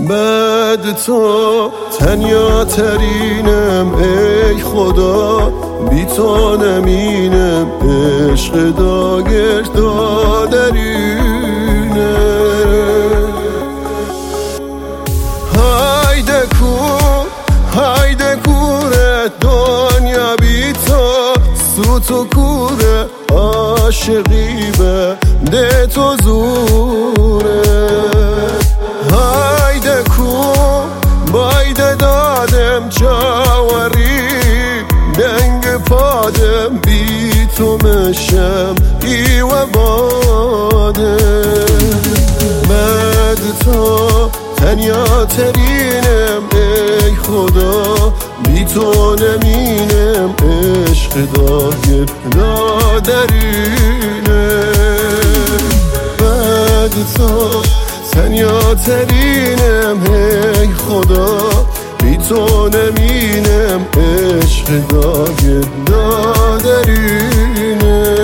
بعد تو تنیا ترینم ای خدا، بی تو نمینم عشق داگردادرینه. hayde کوره دنیا بی تو سوت و کوره، عاشقی به ده تو زوره. hayde bayde دادم جاوری دنگ پادم، بی تو مشم ای و باده. بعد تو تنیا ترینم ای خدا، بی تو نمینم عشق داگردادرینه. بعد تو تنیا ترینم ای خدا، بی تو نمینم عشق داگردادرینه.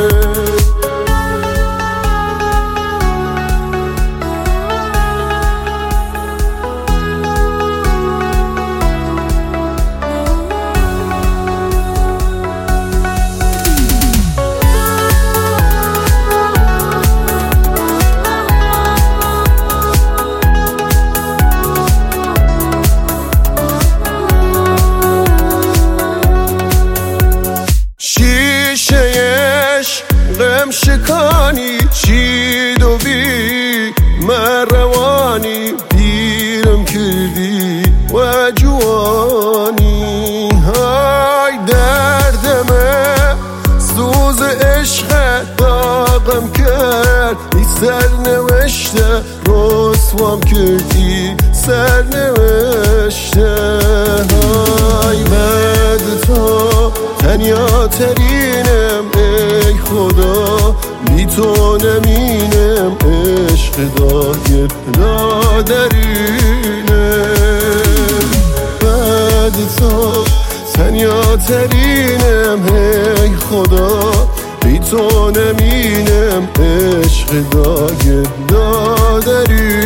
غم شکانی چید و بی مروانی، پیرم کردی و جوانی. های دردمه سوز عشق داغم کرد، ای سرنوشته رسوام کردی سرنوشته. های بعد تو تنیا ترینم ای خدا، بی تو نمینم عشق داگردادرینه. بعد تو تنیا ترینم ای خدا، بی تو نمینم عشق داگردادرینه.